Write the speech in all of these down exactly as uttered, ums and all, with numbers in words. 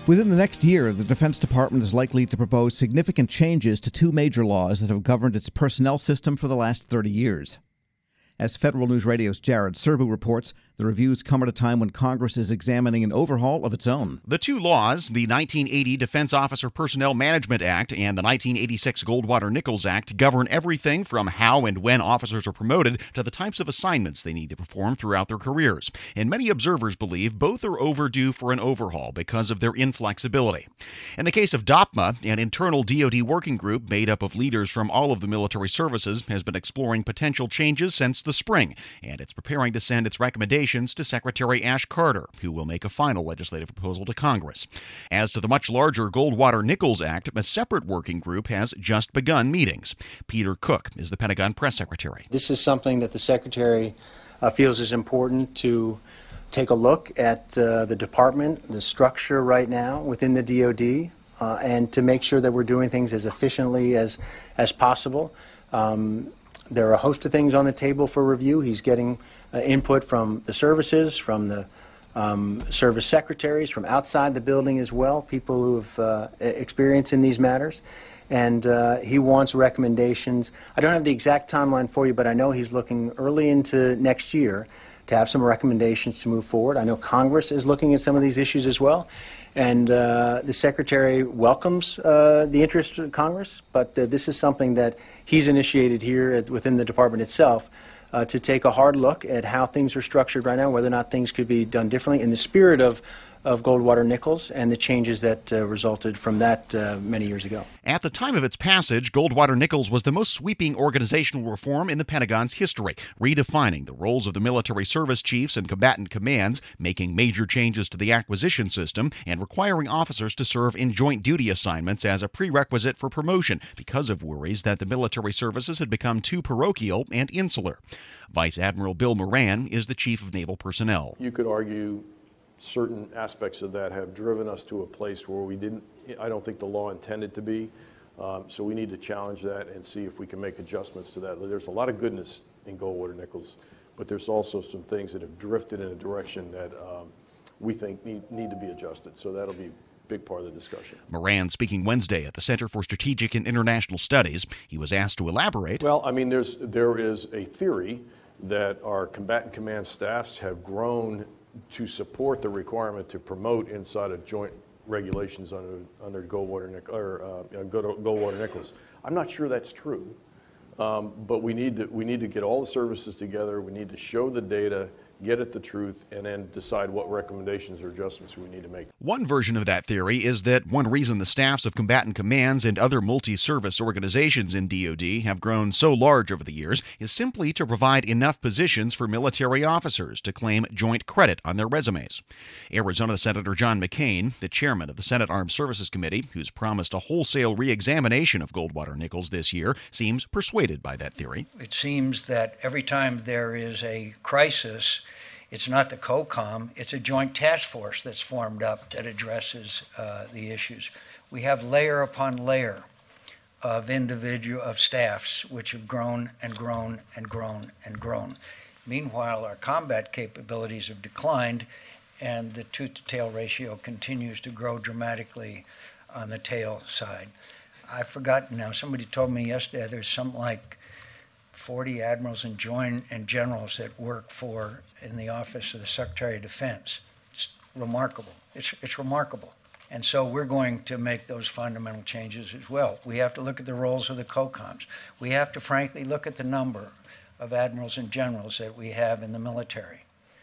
Within the next year, the Defense Department is likely to propose significant changes to two major laws that have governed its personnel system for the last thirty years. As Federal News Radio's Jared Serbu reports, the reviews come at a time when Congress is examining an overhaul of its own. The two laws, the nineteen eighty Defense Officer Personnel Management Act and the nineteen eighty-six Goldwater-Nichols Act, govern everything from how and when officers are promoted to the types of assignments they need to perform throughout their careers. And many observers believe both are overdue for an overhaul because of their inflexibility. In the case of DOPMA, an internal D O D working group made up of leaders from all of the military services has been exploring potential changes since the spring, and it's preparing to send its recommendations to Secretary Ash Carter, who will make a final legislative proposal to Congress. As to the much larger Goldwater-Nichols Act, a separate working group has just begun meetings. Peter Cook is the Pentagon press secretary. This is something that the Secretary uh, feels is important to take a look at uh, the department, the structure right now within the D O D, uh, and to make sure that we're doing things as efficiently as, as possible. Um, There are a host of things on the table for review. He's getting uh, input from the services, from the um, service secretaries, from outside the building as well, people who have uh, experience in these matters. And uh, he wants recommendations. I don't have the exact timeline for you, but I know he's looking early into next year to have some recommendations to move forward. I know Congress is looking at some of these issues as well. And uh, the Secretary welcomes uh, the interest of Congress, but uh, this is something that he's initiated here at, within the department itself uh, to take a hard look at how things are structured right now, whether or not things could be done differently in the spirit of of Goldwater-Nichols and the changes that uh, resulted from that uh, many years ago. At the time of its passage, Goldwater-Nichols was the most sweeping organizational reform in the Pentagon's history, redefining the roles of the military service chiefs and combatant commands, making major changes to the acquisition system, and requiring officers to serve in joint duty assignments as a prerequisite for promotion because of worries that the military services had become too parochial and insular. Vice Admiral Bill Moran is the Chief of Naval Personnel. You could argue certain aspects of that have driven us to a place where we didn't, I don't think the law intended to be. Um, so we need to challenge that and see if we can make adjustments to that. There's a lot of goodness in Goldwater-Nichols, but there's also some things that have drifted in a direction that um, we think need, need to be adjusted. So that'll be a big part of the discussion. Moran speaking Wednesday at the Center for Strategic and International Studies. He was asked to elaborate. Well, I mean, there's, there is a theory that our combatant command staffs have grown to support the requirement to promote inside of joint regulations under under Goldwater or uh, Goldwater-Nichols. I'm not sure that's true, um, but we need to we need to get all the services together. We need to show the data, get at the truth, and then decide what recommendations or adjustments we need to make. One version of that theory is that one reason the staffs of combatant commands and other multi-service organizations in D O D have grown so large over the years is simply to provide enough positions for military officers to claim joint credit on their resumes. Arizona Senator John McCain, the chairman of the Senate Armed Services Committee, who's promised a wholesale re-examination of Goldwater-Nichols this year, seems persuaded by that theory. It seems that every time there is a crisis, it's not the COCOM, it's a joint task force that's formed up that addresses uh, the issues. We have layer upon layer of individual, of staffs which have grown and grown and grown and grown. Meanwhile, our combat capabilities have declined and the tooth-to-tail ratio continues to grow dramatically on the tail side. I've forgotten now, somebody told me yesterday there's something like forty admirals and joint and generals that work for in the office of the Secretary of Defense. It's remarkable. It's, it's remarkable. And so we're going to make those fundamental changes as well. We have to look at the roles of the COCOMs. We have to frankly look at the number of admirals and generals that we have in the military.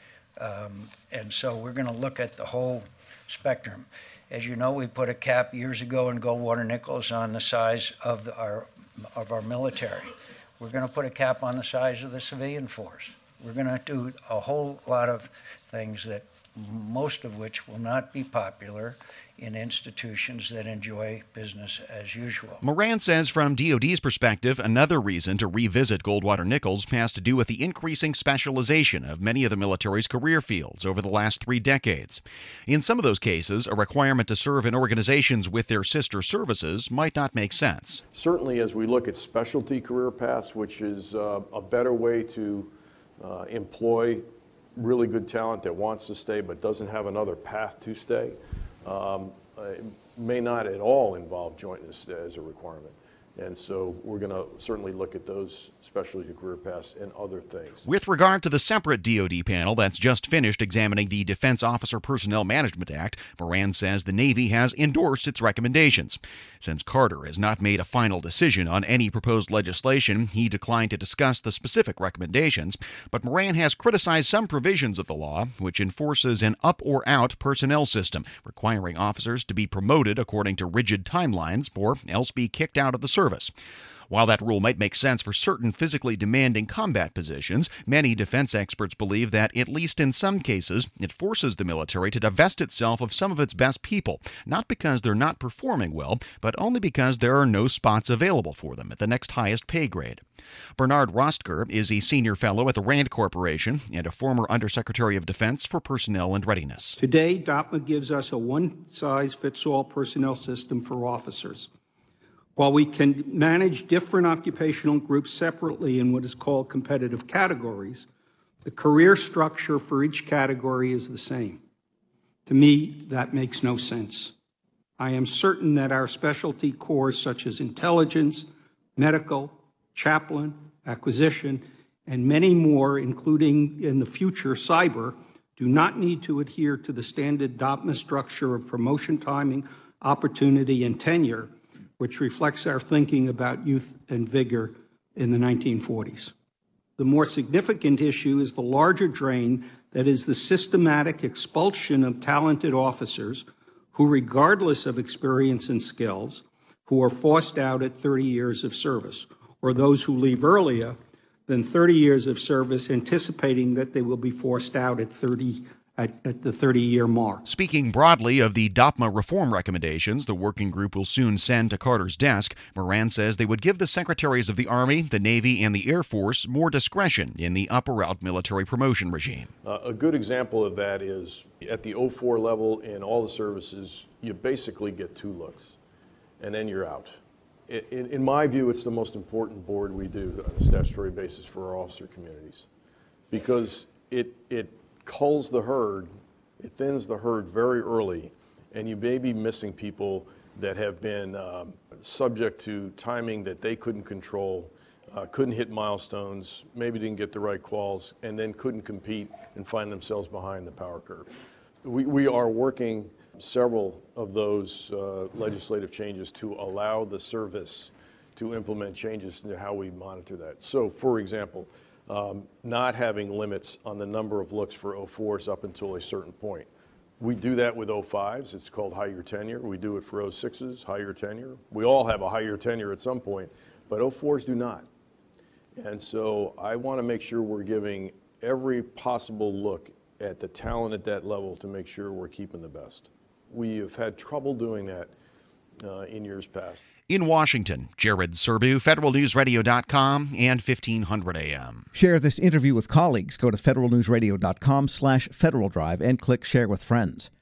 Um, and so we're going to look at the whole spectrum. As you know, we put a cap years ago in Goldwater-Nichols on the size of the, our, of our military. We're going to put a cap on the size of the civilian force. We're going to do a whole lot of things that most of which will not be popular in institutions that enjoy business as usual. Moran says from D O D's perspective, another reason to revisit Goldwater-Nichols has to do with the increasing specialization of many of the military's career fields over the last three decades. In some of those cases, a requirement to serve in organizations with their sister services might not make sense. Certainly as we look at specialty career paths, which is uh, a better way to uh, employ really good talent that wants to stay but doesn't have another path to stay, Um, uh, may not at all involve jointness as a requirement. And so we're going to certainly look at those specialty career paths and other things. With regard to the separate D O D panel that's just finished examining the Defense Officer Personnel Management Act, Moran says the Navy has endorsed its recommendations. Since Carter has not made a final decision on any proposed legislation, he declined to discuss the specific recommendations, but Moran has criticized some provisions of the law, which enforces an up or out personnel system, requiring officers to be promoted according to rigid timelines or else be kicked out of the service. Service. While that rule might make sense for certain physically demanding combat positions, many defense experts believe that, at least in some cases, it forces the military to divest itself of some of its best people, not because they're not performing well, but only because there are no spots available for them at the next highest pay grade. Bernard Rostker is a senior fellow at the RAND Corporation and a former Undersecretary of Defense for Personnel and Readiness. Today, DOPMA gives us a one-size-fits-all personnel system for officers. While we can manage different occupational groups separately in what is called competitive categories, the career structure for each category is the same. To me, that makes no sense. I am certain that our specialty corps such as intelligence, medical, chaplain, acquisition, and many more, including in the future cyber, do not need to adhere to the standard DOPMA structure of promotion timing, opportunity, and tenure, which reflects our thinking about youth and vigor in the nineteen forties. The more significant issue is the larger drain that is the systematic expulsion of talented officers who, regardless of experience and skills, who are forced out at thirty years of service, or those who leave earlier than thirty years of service, anticipating that they will be forced out at thirty At, at the thirty-year mark. Speaking broadly of the DOPMA reform recommendations the working group will soon send to Carter's desk, Moran says they would give the secretaries of the Army, the Navy, and the Air Force more discretion in the up or out military promotion regime. Uh, a good example of that is at the oh four level in all the services, you basically get two looks, and then you're out. In, in my view, it's the most important board we do on a statutory basis for our officer communities, because it it culls the herd, it thins the herd very early, and you may be missing people that have been um, subject to timing that they couldn't control, uh, couldn't hit milestones, maybe didn't get the right quals, and then couldn't compete and find themselves behind the power curve. We, we are working several of those uh, legislative changes to allow the service to implement changes into how we monitor that. So, for example, Um, not having limits on the number of looks for oh fours up until a certain point. We do that with oh fives. It's called higher tenure. We do it for oh sixes, higher tenure. We all have a higher tenure at some point, but oh fours do not. And so I want to make sure we're giving every possible look at the talent at that level to make sure we're keeping the best. We have had trouble doing that uh, in years past. In Washington, Jared Serbu, Federal News Radio dot com and fifteen hundred A M. Share this interview with colleagues. Go to federal news radio dot com slash Federal Drive and click Share with Friends.